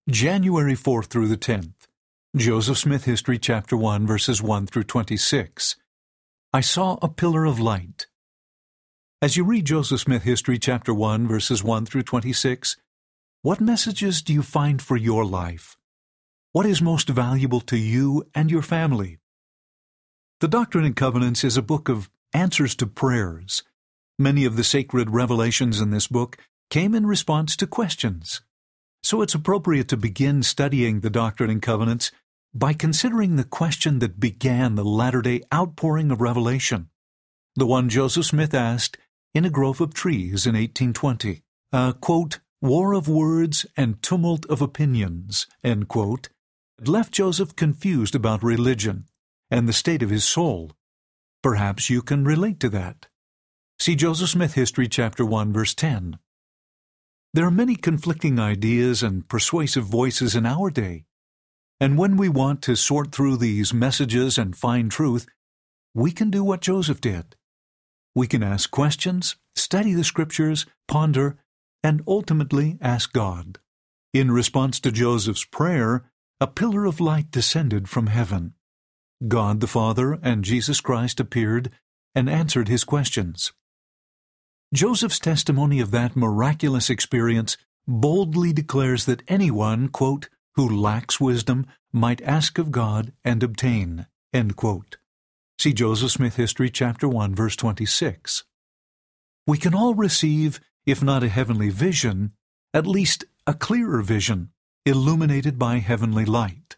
January 4th through the 10th. Joseph Smith History, Chapter 1, verses 1 through 26. I saw a pillar of light. As you read Joseph Smith History, Chapter 1, verses 1 through 26, what messages do you find for your life? What is most valuable to you and your family? The Doctrine and Covenants is a book of answers to prayers. Many of the sacred revelations in this book came in response to questions. So it's appropriate to begin studying the Doctrine and Covenants by considering the question that began the latter-day outpouring of revelation, the one Joseph Smith asked in a grove of trees in 1820. A, quote, war of words and tumult of opinions, end quote, left Joseph confused about religion and the state of his soul. Perhaps you can relate to that. See Joseph Smith History, Chapter 1, verse 10. There are many conflicting ideas and persuasive voices in our day, and when we want to sort through these messages and find truth, we can do what Joseph did. We can ask questions, study the Scriptures, ponder, and ultimately ask God. In response to Joseph's prayer, a pillar of light descended from heaven. God the Father and Jesus Christ appeared and answered his questions. Joseph's testimony of that miraculous experience boldly declares that anyone, quote, who lacks wisdom might ask of God and obtain, end quote. See Joseph Smith History, Chapter 1, verse 26. We can all receive, if not a heavenly vision, at least a clearer vision, illuminated by heavenly light.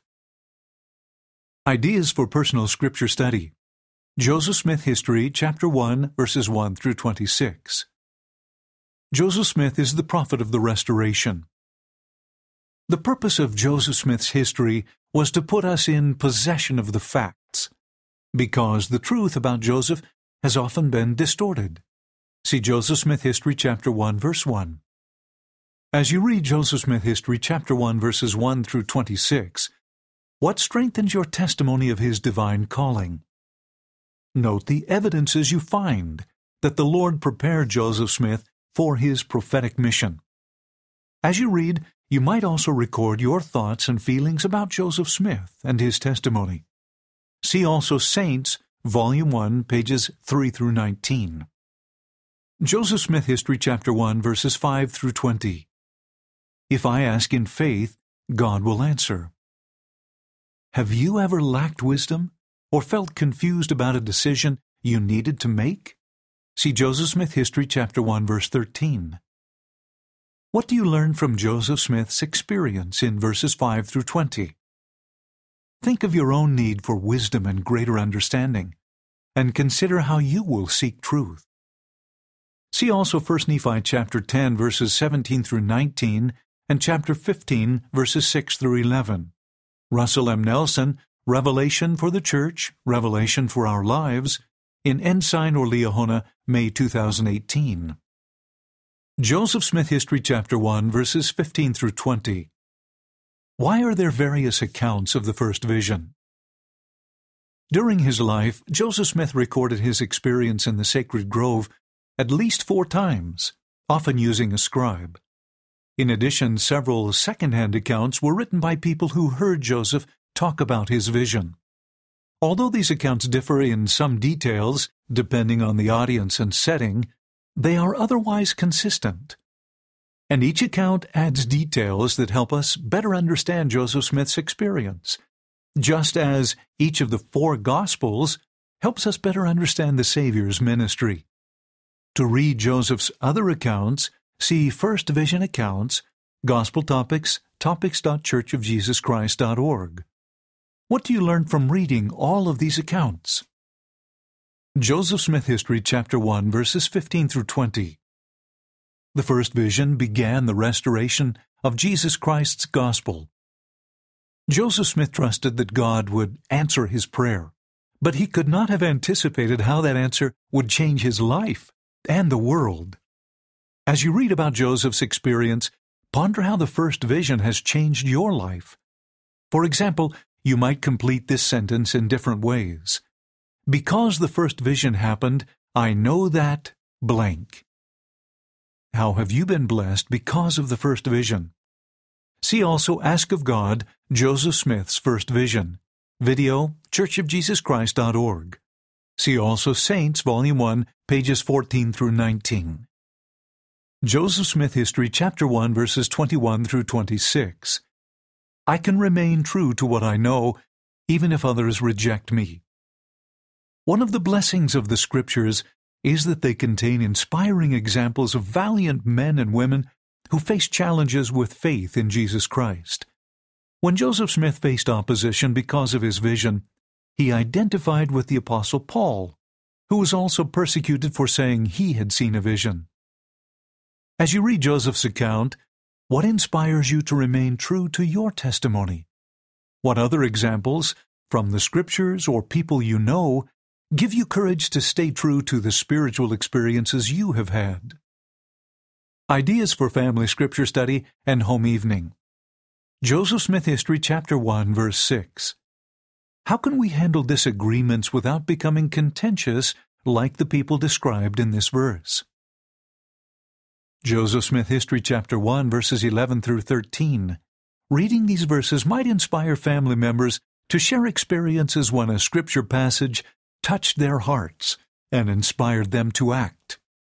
Ideas for personal Scripture study. Joseph Smith History, Chapter 1, verses 1 through 26. Joseph Smith is the prophet of the Restoration. The purpose of Joseph Smith's history was to put us in possession of the facts, because the truth about Joseph has often been distorted. See Joseph Smith History, Chapter 1, verse 1. As you read Joseph Smith History, Chapter 1, verses 1 through 26, what strengthens your testimony of his divine calling? Note the evidences you find that the Lord prepared Joseph Smith for his prophetic mission. As you read, you might also record your thoughts and feelings about Joseph Smith and his testimony. See also Saints, Volume 1, pages 3 through 19. Joseph Smith History, Chapter 1, verses 5 through 20. If I ask in faith, God will answer. Have you ever lacked wisdom or felt confused about a decision you needed to make? See Joseph Smith History, Chapter 1, verse 13. What do you learn from Joseph Smith's experience in verses 5 through 20? Think of your own need for wisdom and greater understanding, and consider how you will seek truth. See also 1 Nephi chapter 10, verses 17 through 19, and chapter 15, verses 6 through 11. Russell M. Nelson, Revelation for the Church, Revelation for Our Lives, in Ensign or Liahona, May 2018. Joseph Smith History, Chapter 1, verses 15 through 20. Why are there various accounts of the first vision? During his life, Joseph Smith recorded his experience in the sacred grove at least 4 times, often using a scribe. In addition, several second-hand accounts were written by people who heard Joseph talk about his vision. Although these accounts differ in some details, depending on the audience and setting, they are otherwise consistent. And each account adds details that help us better understand Joseph Smith's experience, just as each of the 4 Gospels helps us better understand the Savior's ministry. To read Joseph's other accounts, see First Vision Accounts, Gospel Topics, topics.churchofjesuschrist.org. What do you learn from reading all of these accounts? Joseph Smith History, Chapter 1, verses 15 through 20. The first vision began the restoration of Jesus Christ's gospel. Joseph Smith trusted that God would answer his prayer, but he could not have anticipated how that answer would change his life and the world. As you read about Joseph's experience, ponder how the first vision has changed your life. For example, you might complete this sentence in different ways. Because the first vision happened, I know that blank. How have you been blessed because of the first vision? See also Ask of God, Joseph Smith's First Vision. Video, churchofjesuschrist.org. See also Saints, Volume 1, pages 14 through 19. Joseph Smith History, Chapter 1, verses 21 through 26. I can remain true to what I know, even if others reject me. One of the blessings of the Scriptures is that they contain inspiring examples of valiant men and women who faced challenges with faith in Jesus Christ. When Joseph Smith faced opposition because of his vision, he identified with the Apostle Paul, who was also persecuted for saying he had seen a vision. As you read Joseph's account, what inspires you to remain true to your testimony? What other examples, from the Scriptures or people you know, give you courage to stay true to the spiritual experiences you have had? Ideas for Family Scripture Study and Home Evening. Joseph Smith History, Chapter 1, verse 6. How can we handle disagreements without becoming contentious like the people described in this verse? Joseph Smith History, Chapter 1, verses 11 through 13. Reading these verses might inspire family members to share experiences when a Scripture passage touched their hearts and inspired them to act.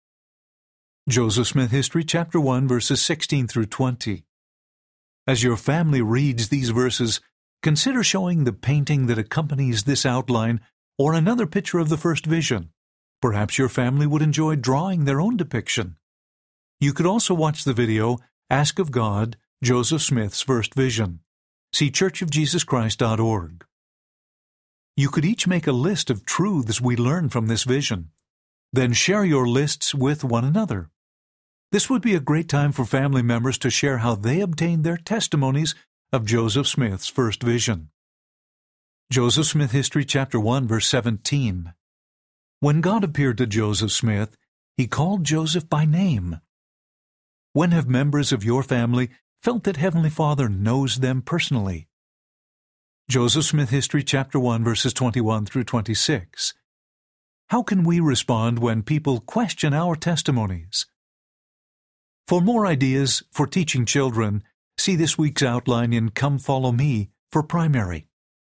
Joseph Smith History, Chapter 1, verses 16 through 20. As your family reads these verses, consider showing the painting that accompanies this outline or another picture of the first vision. Perhaps your family would enjoy drawing their own depiction. You could also watch the video, Ask of God, Joseph Smith's First Vision. See churchofjesuschrist.org. You could each make a list of truths we learn from this vision. Then share your lists with one another. This would be a great time for family members to share how they obtained their testimonies of Joseph Smith's first vision. Joseph Smith History, Chapter 1, verse 17. When God appeared to Joseph Smith, he called Joseph by name. When have members of your family felt that Heavenly Father knows them personally? Joseph Smith History, Chapter 1, verses 21 through 26. How can we respond when people question our testimonies? For more ideas for teaching children, see this week's outline in Come Follow Me for primary.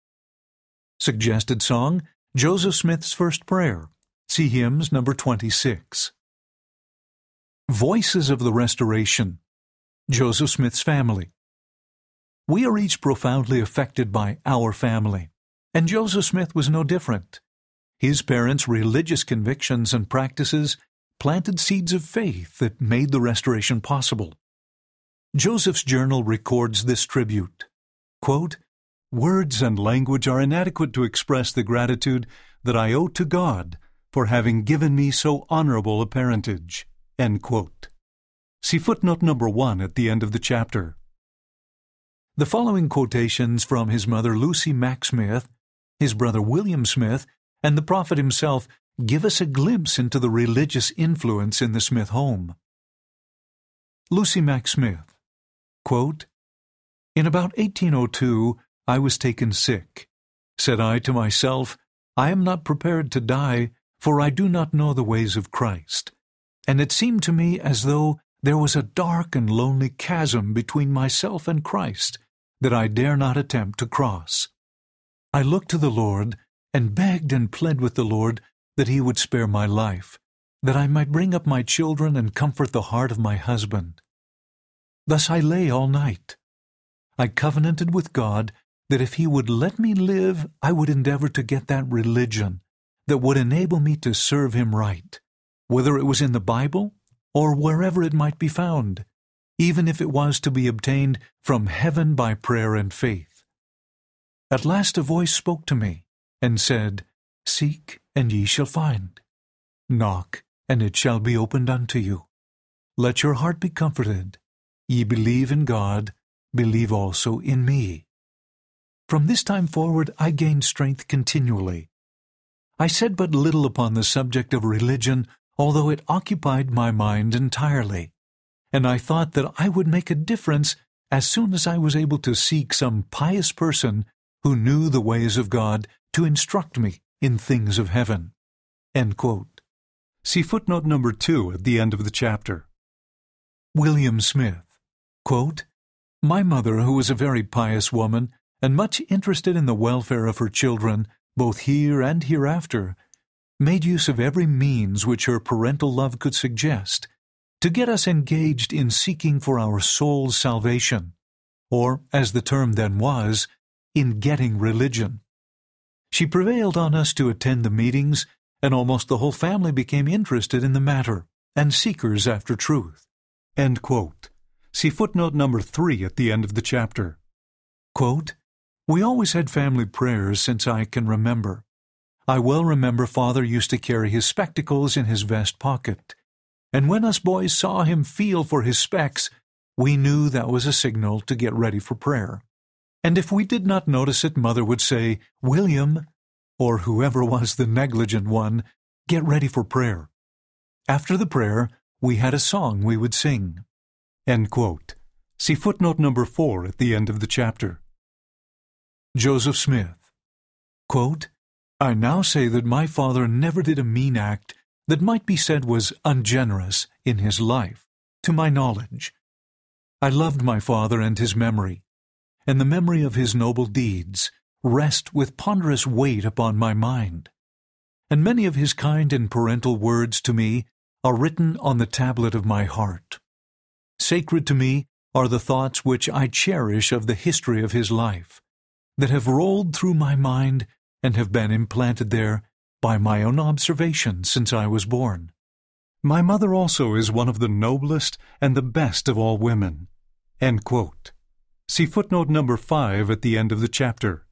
Suggested song, Joseph Smith's First Prayer. See hymns number 26. Voices of the Restoration. Joseph Smith's family. We are each profoundly affected by our family, and Joseph Smith was no different. His parents' religious convictions and practices planted seeds of faith that made the restoration possible. Joseph's journal records this tribute. Quote, "Words and language are inadequate to express the gratitude that I owe to God for having given me so honorable a parentage." End quote. See footnote number 1 at the end of the chapter. The following quotations from his mother Lucy Mack Smith, his brother William Smith, and the prophet himself give us a glimpse into the religious influence in the Smith home. Lucy Mack Smith, quote, "In about 1802, I was taken sick. Said I to myself, I am not prepared to die, for I do not know the ways of Christ. And it seemed to me as though there was a dark and lonely chasm between myself and Christ that I dare not attempt to cross. I looked to the Lord and begged and pled with the Lord that He would spare my life, that I might bring up my children and comfort the heart of my husband. Thus I lay all night. I covenanted with God that if He would let me live, I would endeavor to get that religion that would enable me to serve Him right, whether it was in the Bible or wherever it might be found, even if it was to be obtained from heaven by prayer and faith. At last a voice spoke to me and said, Seek, and ye shall find. Knock, and it shall be opened unto you. Let your heart be comforted. Ye believe in God, believe also in me. From this time forward I gained strength continually. I said but little upon the subject of religion, although it occupied my mind entirely, and I thought that I would make a difference as soon as I was able to seek some pious person who knew the ways of God to instruct me in things of heaven." End quote. See footnote number 2 at the end of the chapter. William Smith, quote, My mother, who was a very pious woman, and much interested in the welfare of her children, both here and hereafter, made use of every means which her parental love could suggest to get us engaged in seeking for our soul's salvation, or, as the term then was, in getting religion. She prevailed on us to attend the meetings, and almost the whole family became interested in the matter and seekers after truth." End quote. See footnote number 3 at the end of the chapter. Quote, "We always had family prayers since I can remember. I well remember Father used to carry his spectacles in his vest pocket, and when us boys saw him feel for his specs, we knew that was a signal to get ready for prayer. And if we did not notice it, Mother would say, 'William,' or whoever was the negligent one, 'get ready for prayer.' After the prayer, we had a song we would sing." End quote. See footnote number 4 at the end of the chapter. Joseph Smith. Quote, "I now say that my father never did a mean act that might be said was ungenerous in his life, to my knowledge. I loved my father and his memory, and the memory of his noble deeds rest with ponderous weight upon my mind, and many of his kind and parental words to me are written on the tablet of my heart. Sacred to me are the thoughts which I cherish of the history of his life, that have rolled through my mind and have been implanted there by my own observation since I was born. My mother also is one of the noblest and the best of all women." End quote. See footnote number 5 at the end of the chapter.